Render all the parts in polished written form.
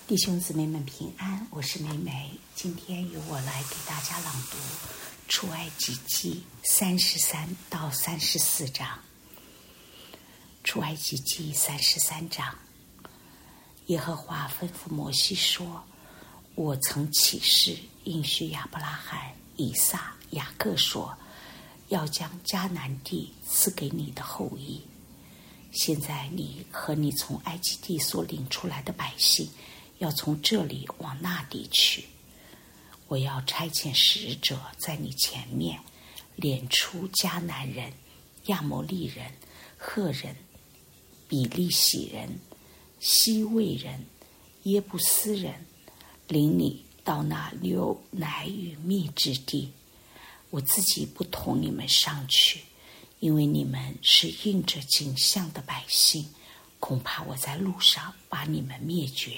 弟兄姊妹们平安，我是梅梅。今天由我来给大家朗读出埃及记33到34章。出埃及记33章，耶和华吩咐摩西说：我曾起誓应许亚伯拉罕、以撒、雅各说，要将迦南地赐给你的后裔。现在你和你从埃及地所领出来的百姓要从这里往那地去。我要差遣使者在你前面，撵出迦南人、亚摩利人、赫人、比利洗人、西魏人、耶布斯人，领你到那流奶与蜜之地。我自己不同你们上去，因为你们是应着景象的百姓，恐怕我在路上把你们灭绝。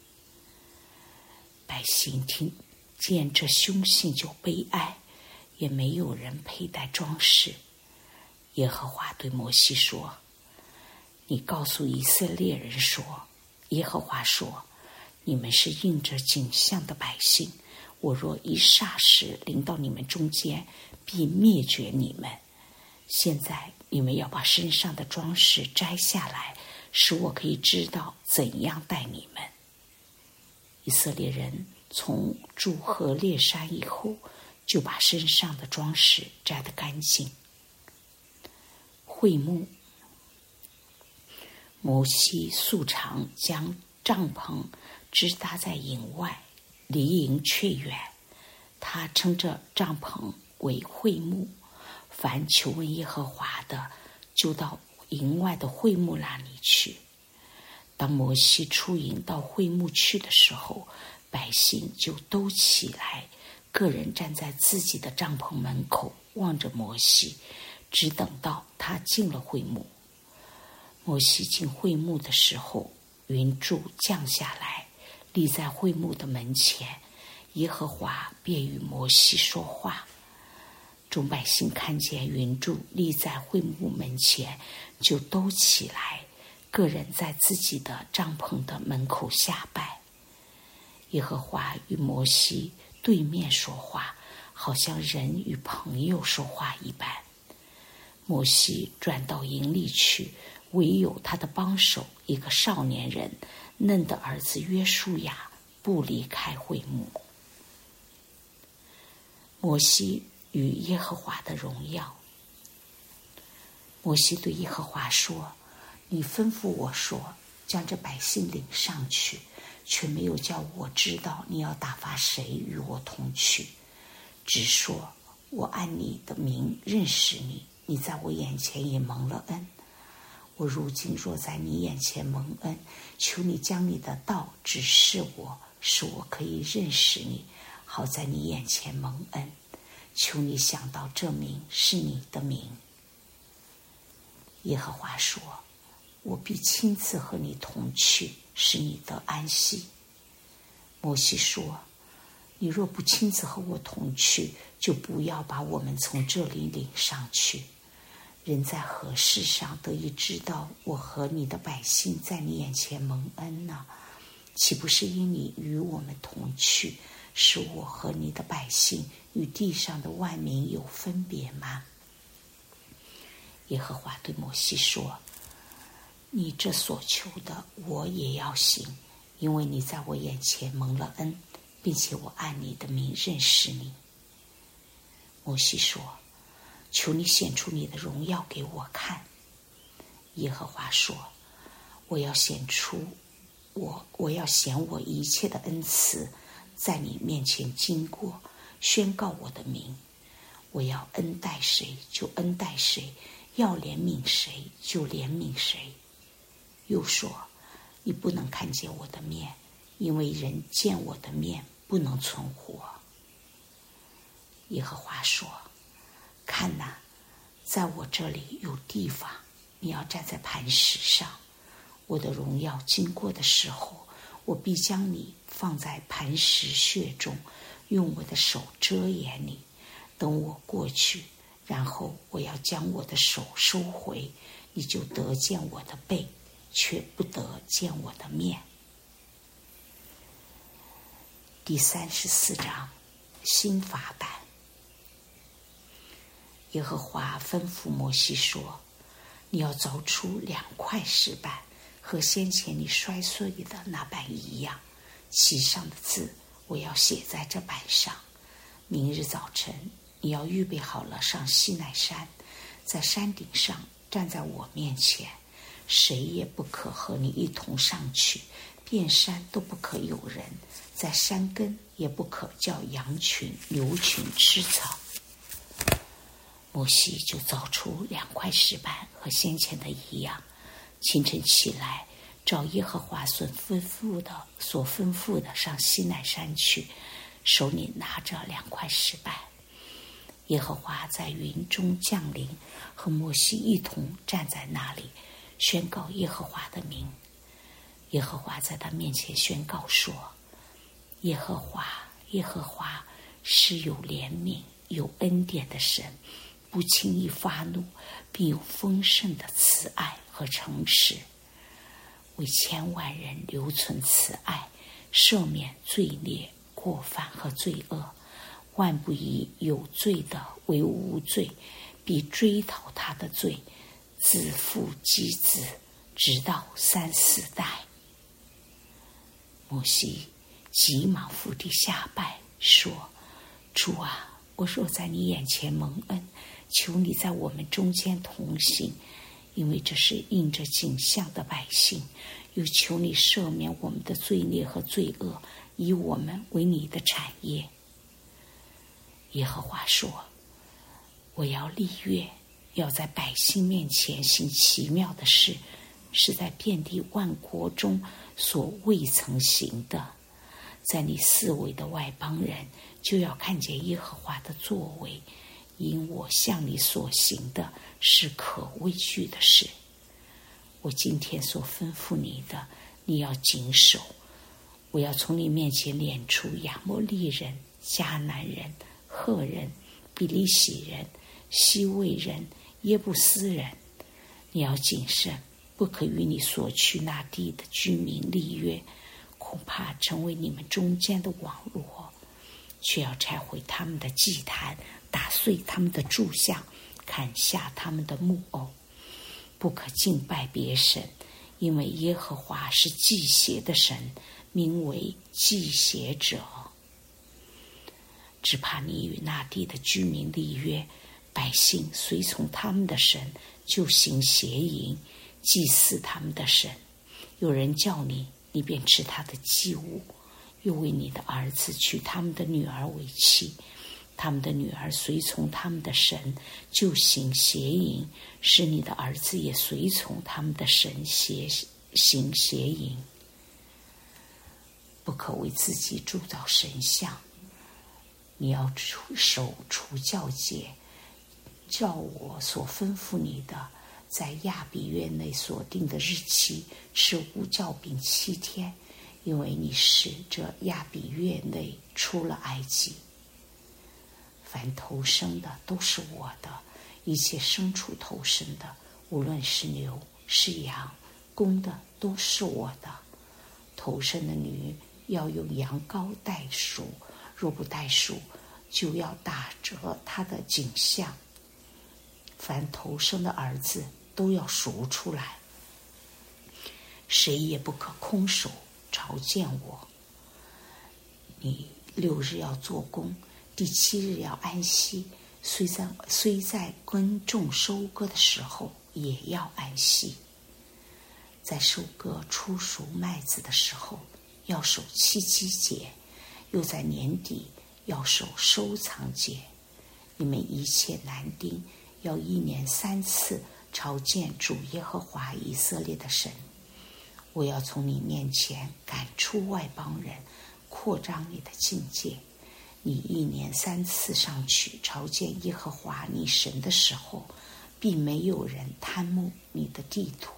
百姓听见这凶信就悲哀，也没有人佩戴装饰。耶和华对摩西说：你告诉以色列人说，耶和华说，你们是应着景象的百姓，我若一霎时临到你们中间，必灭绝你们。现在你们要把身上的装饰摘下来，使我可以知道怎样待你们。以色列人从住何烈山以后，就把身上的装饰摘得干净。会幕，摩西素常将帐篷支搭在营外，离营却远。他称这帐篷为会幕。凡求问耶和华的，就到营外的会幕那里去。当摩西出营到会幕去的时候，百姓就都起来，个人站在自己的帐篷门口，望着摩西，只等到他进了会幕。摩西进会幕的时候，云柱降下来，立在会幕的门前，耶和华便与摩西说话。众百姓看见云柱立在会幕门前，就都起来，个人在自己的帐篷的门口下拜。耶和华与摩西对面说话，好像人与朋友说话一般。摩西转到营里去，唯有他的帮手一个少年人，嫩的儿子约书亚，不离开会幕。摩西与耶和华的荣耀。摩西对耶和华说：你吩咐我说，将这百姓领上去，却没有叫我知道你要打发谁与我同去，只说我按你的名认识你，你在我眼前也蒙了恩。我如今若在你眼前蒙恩，求你将你的道指示我，使我可以认识你，好在你眼前蒙恩。求你想到这名是你的名。耶和华说：我必亲自和你同去，使你得安息。摩西说：你若不亲自和我同去，就不要把我们从这里领上去。人在何事上得以知道我和你的百姓在你眼前蒙恩呢？岂不是因你与我们同去，使我和你的百姓与地上的万民有分别吗？耶和华对摩西说：你这所求的我也要行，因为你在我眼前蒙了恩，并且我按你的名认识你。摩西说：求你显出你的荣耀给我看。耶和华说：我要显我一切的恩慈在你面前经过，宣告我的名。我要恩待谁就恩待谁，要怜悯谁就怜悯谁。又说：你不能看见我的面，因为人见我的面不能存活。耶和华说：看哪，在我这里有地方，你要站在磐石上。我的荣耀经过的时候，我必将你放在磐石穴中，用我的手遮掩你，等我过去，然后我要将我的手收回，你就得见我的背，却不得见我的面。 第34章新法版。耶和华吩咐摩西说：你要凿出2块石板，和先前你摔碎的那板一样，其上的字我要写在这板上。明日早晨你要预备好了，上西乃山，在山顶上站在我面前，谁也不可和你一同上去，遍山都不可有人，在山根也不可叫羊群牛群吃草。摩西就凿出2块石板，和先前的一样。清晨起来，照耶和华所吩咐的上西乃山去，手里拿着2块石板。耶和华在云中降临，和摩西一同站在那里，宣告耶和华的名。耶和华在他面前宣告说：耶和华，耶和华是有怜悯有恩典的神，不轻易发怒，并有丰盛的慈爱和诚实，为千万人留存慈爱，赦免罪孽过犯和罪恶，万不以有罪的为无罪，必追讨他的罪，自父及子，直到3、4代。摩西急忙伏地下拜，说：主啊，我若在你眼前蒙恩，求你在我们中间同行，因为这是印着景象的百姓，又求你赦免我们的罪孽和罪恶，以我们为你的产业。耶和华说：我要立约，要在百姓面前行奇妙的事，是在遍地万国中所未曾行的。在你四围的外邦人就要看见耶和华的作为，因我向你所行的是可畏惧的事。我今天所吩咐你的，你要谨守。我要从你面前撵出亚摩利人、迦南人、赫人、比利洗人、西魏人、耶布斯人。你要谨慎，不可与你所去那地的居民立约，恐怕成为你们中间的网罗，却要拆毁他们的祭坛，打碎他们的柱像，砍下他们的木偶。不可敬拜别神，因为耶和华是祭邪的神，名为祭邪者。只怕你与那地的居民立约，百姓随从他们的神，就行邪淫，祭祀他们的神。有人叫你，你便吃他的祭物，又为你的儿子娶他们的女儿为妻，他们的女儿随从他们的神，就行邪淫，使你的儿子也随从他们的神行邪淫。不可为自己铸造神像，你要守除酵节，照我所吩咐你的，在亚比月内所定的日期吃无酵饼7天，因为你是这亚比月内出了埃及。凡头生的都是我的，一切牲畜头生的，无论是牛是羊，公的都是我的。头生的女要用羊羔代赎，若不代赎，就要打折他的景象。凡头生的儿子都要赎出来，谁也不可空手朝见我。你6日要做工，第7日要安息，虽在耕种收割的时候也要安息。在收割初熟麦子的时候要守7期节，又在年底要守收藏节。你们一切男丁要1年3次朝见主耶和华以色列的神。我要从你面前赶出外邦人，扩张你的境界。你1年3次上去朝见耶和华你神的时候，必没有人贪慕你的地土。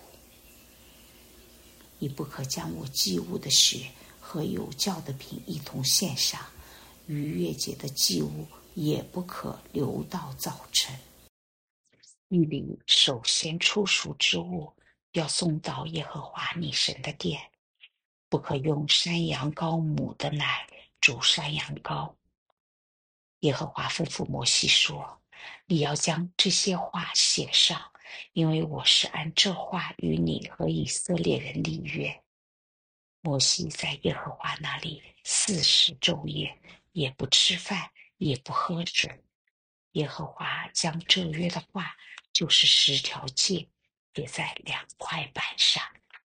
你不可将我祭物的血和有酵的饼一同献上，逾越节的祭物也不可留到早晨。你领首先出熟之物要送到耶和华你神的殿，不可用山羊羔母的奶煮山羊羔。耶和华吩咐摩西说：你要将这些话写上，因为我是按这话与你和以色列人立约。摩西在耶和华那里40昼夜，也不吃饭，也不喝水。耶和华将这约的话，就是10条诫，写在2块板上。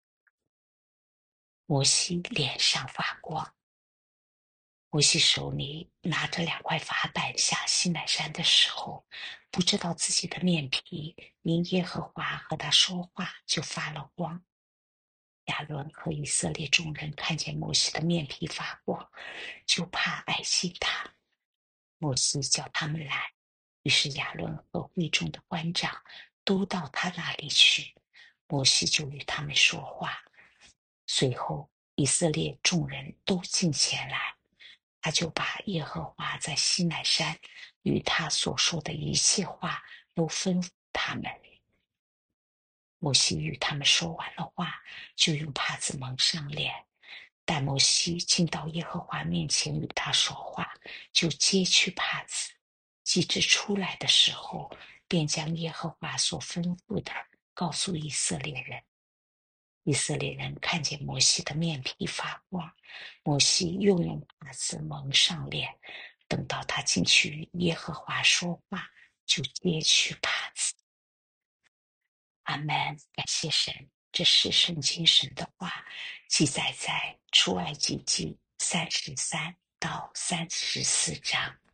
摩西脸上发光。摩西手里拿着2块法板下西乃山的时候，不知道自己的面皮因耶和华和他说话就发了光。亚伦和以色列众人看见摩西的面皮发光，就怕挨近他。摩西叫他们来，于是亚伦和会众的官长都到他那里去，摩西就与他们说话。随后以色列众人都进前来，他就把耶和华在西乃山与他所说的一切话都吩咐他们。摩西与他们说完了话，就用帕子蒙上脸。但摩西进到耶和华面前与他说话，就揭去帕子。及至出来的时候，便将耶和华所吩咐的告诉以色列人。以色列人看见摩西的面皮发光，摩西又用帕子蒙上脸。等到他进去与耶和华说话，就揭去帕子。阿们，感谢神，这是圣经神的话，记载在出埃及记33到34章。